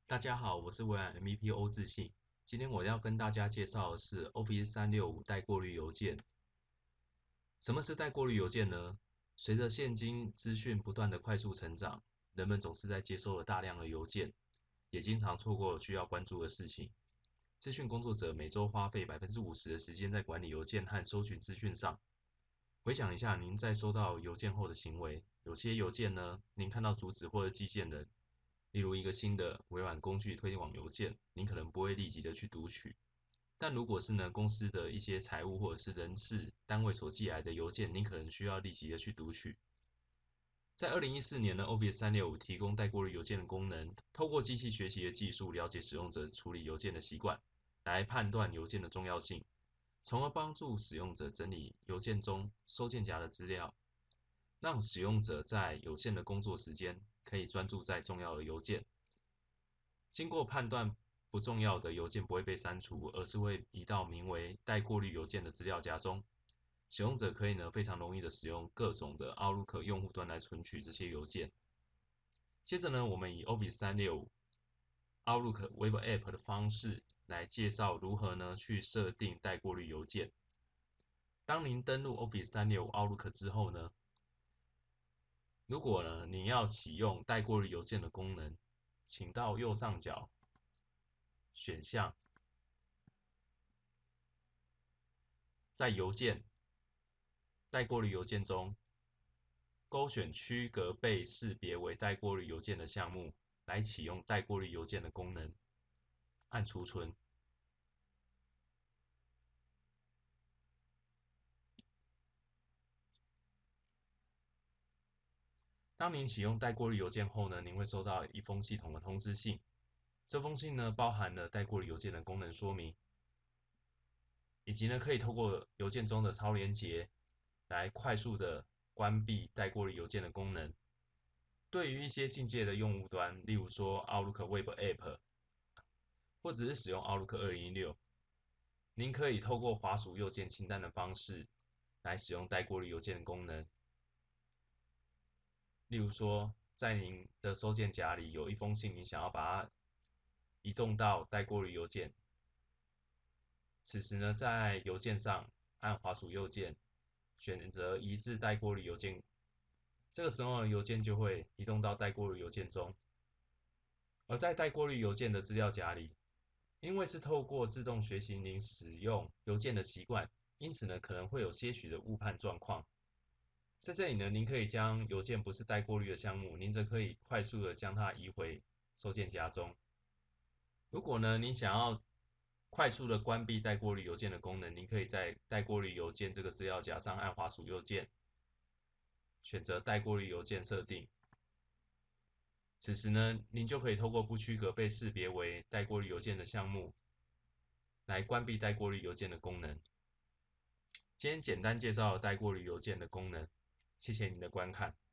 大家好，我是微软 MVP 欧志信。今天我要跟大家介绍的是 Office 365带过滤邮件。什么是带过滤邮件呢？随着现今资讯不断的快速成长，人们总是在接收了大量的邮件，也经常错过需要关注的事情。资讯工作者每周花费50%的时间在管理邮件和收取资讯上。回想一下您在收到邮件后的行为，有些邮件呢，您看到主旨或者寄件人，例如一个新的微软工具推广邮件，您可能不会立即的去读取。但如果是呢公司的一些财务或者是人事单位所寄来的邮件，您可能需要立即的去读取。在2014年呢，Office 365提供带过滤邮件的功能，透过机器学习的技术，了解使用者处理邮件的习惯，来判断邮件的重要性，从而帮助使用者整理邮件中收件夹的资料，让使用者在有限的工作时间可以专注在重要的邮件。经过判断，不重要的邮件不会被删除，而是会移到名为待过滤邮件的资料夹中。使用者可以呢非常容易的使用各种的 Outlook 用户端来存取这些邮件。接着呢，我们以 Office 365 Outlook Web App 的方式来介绍如何呢去设定待过滤邮件。当您登录 Office 365 Outlook 之后呢，如果呢你要启用待过滤邮件的功能，请到右上角选项，在邮件待过滤邮件中勾选区隔被识别为待过滤邮件的项目，来启用待过滤邮件的功能，按储存。当您启用待过滤邮件后呢，您会收到一封系统的通知信。这封信呢，包含了待过滤邮件的功能说明，以及呢可以透过邮件中的超连结来快速的关闭待过滤邮件的功能。对于一些进阶的用户端，例如说 Outlook Web App，或者是使用 Outlook 2016，您可以透过滑鼠右键清单的方式来使用待过滤邮件的功能。例如说，在您的收件夹里有一封信，你想要把它移动到待过滤邮件，此时呢，在邮件上按滑鼠右键，选择移至待过滤邮件，这个时候邮件就会移动到待过滤邮件中。而在待过滤邮件的资料夹里，因为是透过自动学习您使用邮件的习惯，因此呢，可能会有些许的误判状况。在这里呢，您可以将邮件不是待过滤的项目，您则可以快速的将它移回收件夹中。如果呢，您想要快速的关闭待过滤邮件的功能，您可以在待过滤邮件这个资料夹上按滑鼠右键，选择待过滤邮件设定。此时呢，您就可以透过不区隔被识别为待过滤邮件的项目，来关闭待过滤邮件的功能。今天简单介绍了待过滤邮件的功能，谢谢您的观看。